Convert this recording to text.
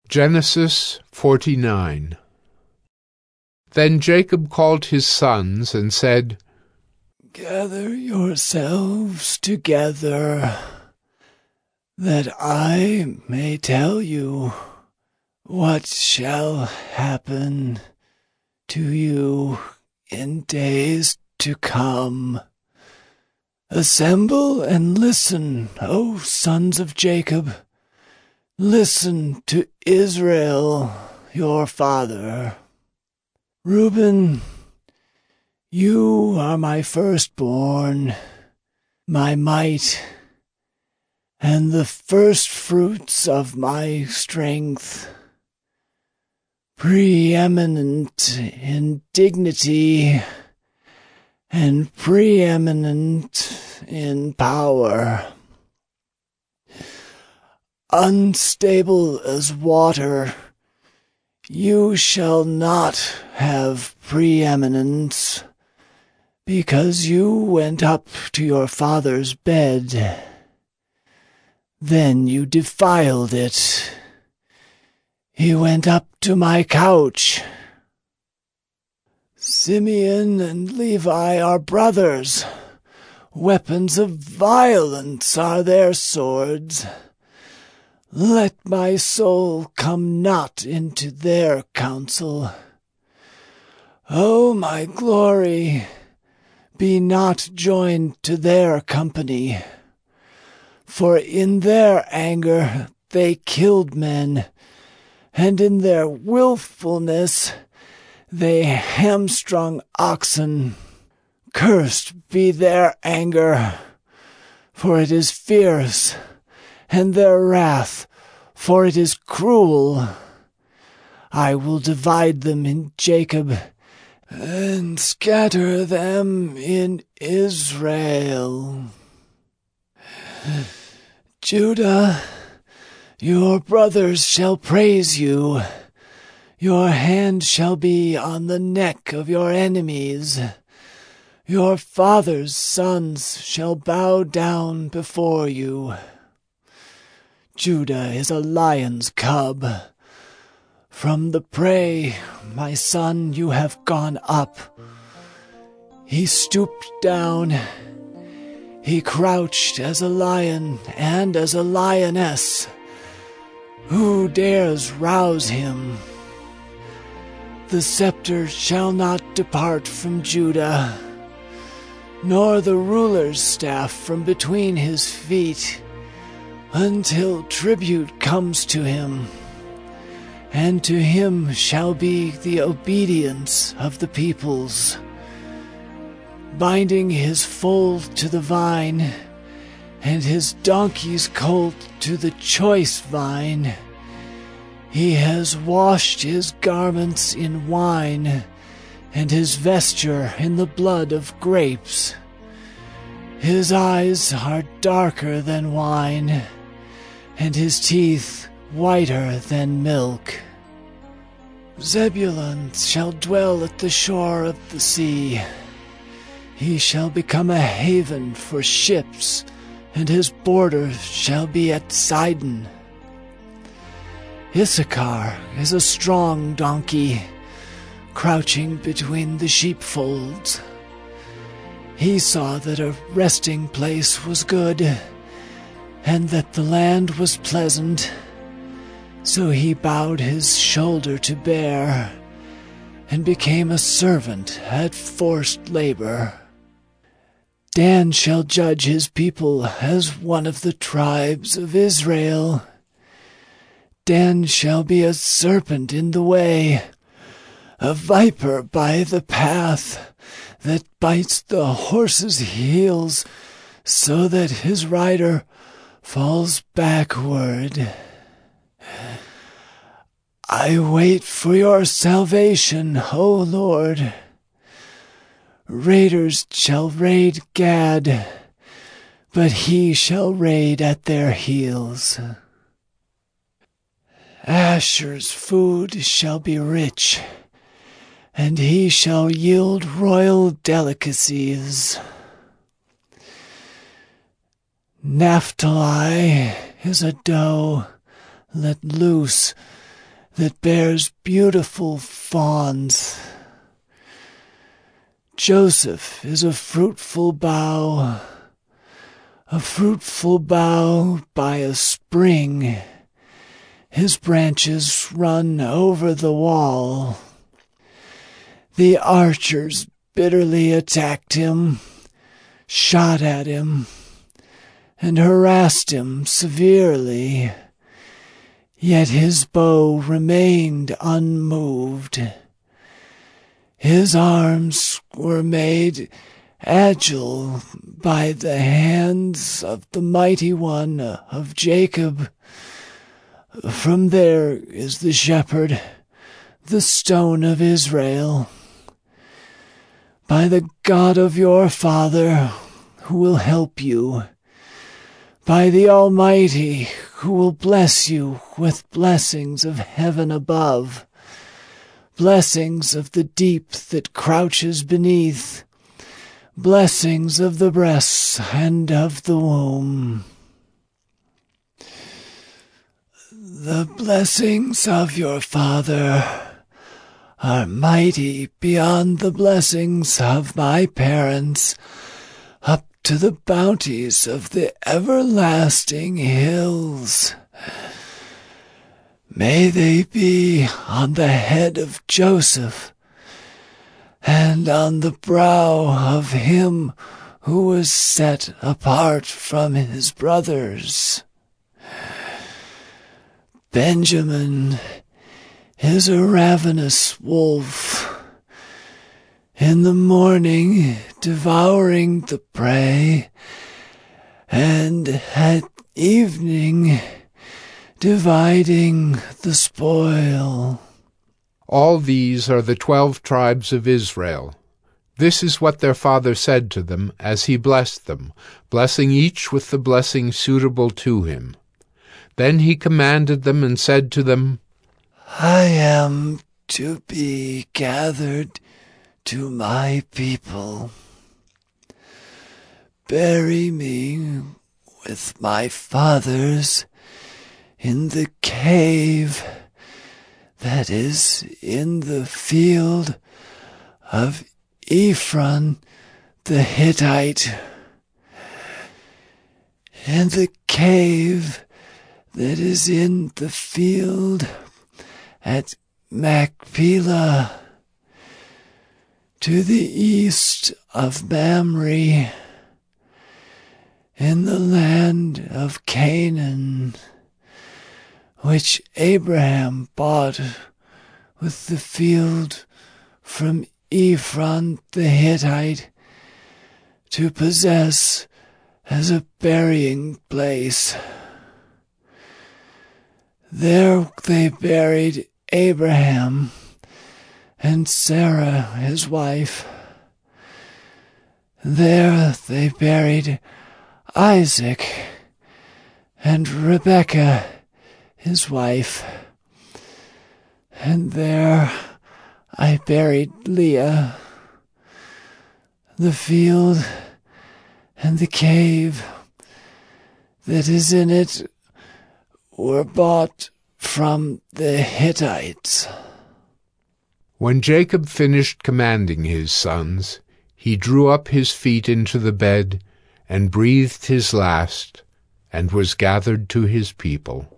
Genesis 49. Then Jacob called his sons and said, "Gather yourselves together, that I may tell you what shall happen to you in days to come. Assemble and listen, O sons of Jacob. Listen to Israel, your father. Reuben, you are my firstborn, my might, and the first fruits of my strength, preeminent in dignity and preeminent in power. Unstable as water, you shall not have preeminence, because you went up to your father's bed. Then you defiled it. He went up to my couch. Simeon and Levi are brothers. Weapons of violence are their swords. Let my soul come not into their counsel. O my glory, be not joined to their company. For in their anger they killed men, and in their willfulness they hamstrung oxen. Cursed be their anger, for it is fierce, and their wrath, for it is cruel. I will divide them in Jacob, and scatter them in Israel. Judah, your brothers shall praise you. Your hand shall be on the neck of your enemies. Your father's sons shall bow down before you. Judah is a lion's cub. From the prey, my son, you have gone up. He stooped down. He crouched as a lion and as a lioness. Who dares rouse him? The scepter shall not depart from Judah, nor the ruler's staff from between his feet, until tribute comes to him, and to him shall be the obedience of the peoples. Binding his foal to the vine, and his donkey's colt to the choice vine, he has washed his garments in wine, and his vesture in the blood of grapes. His eyes are darker than wine, and his teeth whiter than milk. Zebulun shall dwell at the shore of the sea. He shall become a haven for ships, and his border shall be at Sidon. Issachar is a strong donkey, crouching between the sheepfolds. He saw that a resting place was good, and that the land was pleasant. So he bowed his shoulder to bear, and became a servant at forced labor. Dan shall judge his people as one of the tribes of Israel. Dan shall be a serpent in the way, a viper by the path, that bites the horse's heels, so that his rider falls backward. I wait for your salvation, O Lord. Raiders shall raid Gad, but he shall raid at their heels. Asher's food shall be rich, and he shall yield royal delicacies. Naphtali is a doe let loose that bears beautiful fawns. Joseph is a fruitful bough by a spring. His branches run over the wall. The archers bitterly attacked him, shot at him, and harassed him severely. Yet his bow remained unmoved. His arms were made agile by the hands of the mighty one of Jacob. From there is the shepherd, the stone of Israel. By the God of your father, who will help you, by the Almighty, who will bless you with blessings of heaven above, blessings of the deep that crouches beneath, blessings of the breasts and of the womb. The blessings of your father are mighty beyond the blessings of my parents, up to the bounties of the everlasting hills. May they be on the head of Joseph, and on the brow of him who was set apart from his brothers. Benjamin is a ravenous wolf, in the morning devouring the prey, and at evening dividing the spoil. All these are the 12 tribes of Israel. This is what their father said to them as he blessed them, blessing each with the blessing suitable to him. Then he commanded them and said to them, I am to be gathered to my people. Bury me with my fathers in the cave that is in the field of Ephron the Hittite, in the cave that is in the field at Machpelah, to the east of Mamre, in the land of Canaan, which Abraham bought with the field from Ephron the Hittite, to possess as a burying place. There they buried Abraham and Sarah his wife. There they buried Isaac and Rebekah his wife. And there I buried Leah. The field and the cave that is in it were bought from the Hittites. When Jacob finished commanding his sons, he drew up his feet into the bed and breathed his last, and was gathered to his people.